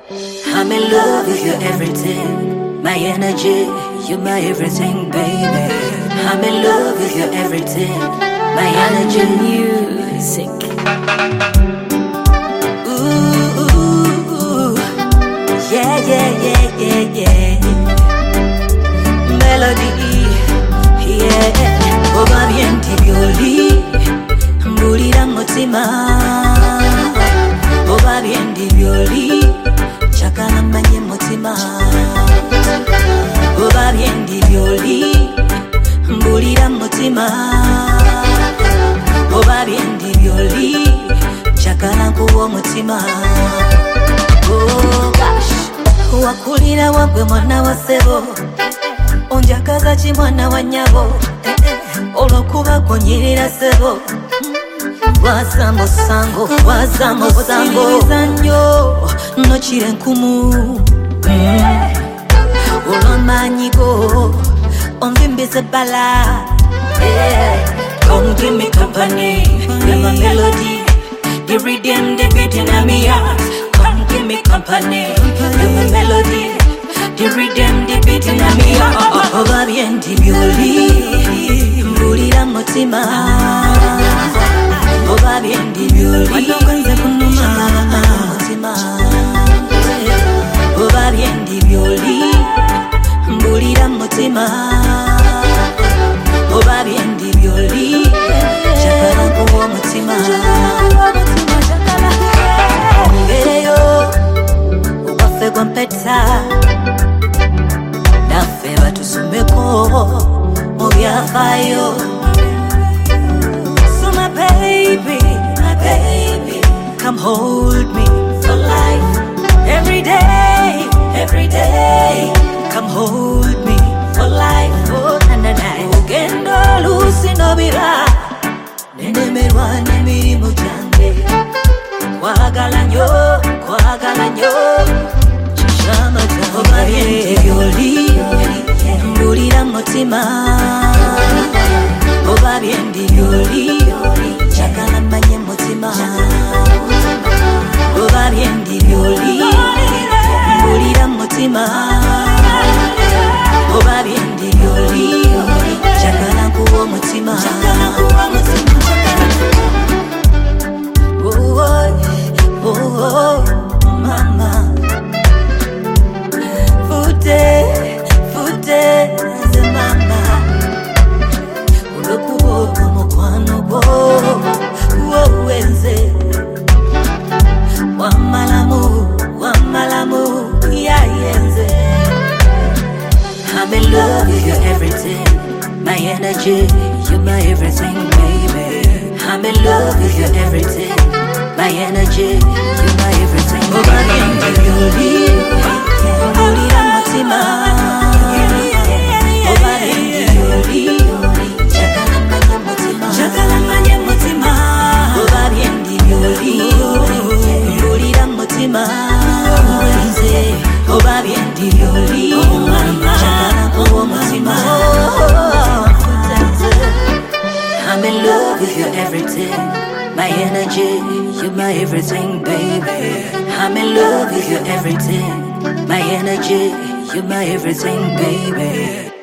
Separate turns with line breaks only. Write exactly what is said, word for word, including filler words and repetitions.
I'm in love with your everything, my energy, you're my everything, baby. I'm in love with your everything, my energy, music. Ooh, ooh, ooh. Yeah, yeah, yeah, yeah, yeah. Melody, yeah. Oba bien tibioli, mbulira mutima. Oba bien tibioli, chakala manye mutima. Oba bien tibioli, mbulira mutima. Oba bien tibioli, chakala kuwo mutima. Oh gosh, wakulira wagwe mwana wa sebo, onjakaza chi mwana wa nyabo. Olokuba konyirira sebo, wasambo sango, wasambo sango. Nnyo nochire nkumu, olomanyigo onvimbize bala. Come give me company, you're my melody, the rhythm, the beat in my heart. Come give me company, you're my melody, the rhythm, the beat in my heart. Oba bien tibioli, mbulira mutima. Oba bien tibioli, chakala mutima. Oba bien tibioli, mbulira mutima. Oba bien tibioli, chakala kuwo mutima. Ngereyo, uwafe kwa mpeta. Nafe batusumeko, mubyafayo. So my baby, my baby, come hold me for life. Every day, every day, come hold me for life. Oh, na na na. Ugendo lusi nobira, nene merwa nemiri mujange. Kwagala nyo, kwagala nyo, chishama jange. Oba bien tibioli, mbulira mutima. Oba bien tibioli, chakala manye mutima. Oba bien tibioli, mbulira mutima. Oba bien tibioli, chakala kuwo mutima. Oh, oh, oh, oh, mama. Fute, fute, ze mama. Ulokubo kumukwano bo, uo wenze. Wamalamu, wamalamu, ya yenze. I'm in love with your everything, my energy, you're my everything, baby. I'm in love with your everything, my energy, you're my everything. Oba bien tibioli, mbulira mutima. Oba bien tibioli, chakala manye mutima. Chakala manye mutima. Oba bien tibioli, mbulira mutima. Oba bien tibioli, chakala kuwo mutima. I'm in love with your everything, my energy, you're my everything, baby. I'm in love with your everything, my energy, you're my everything, baby.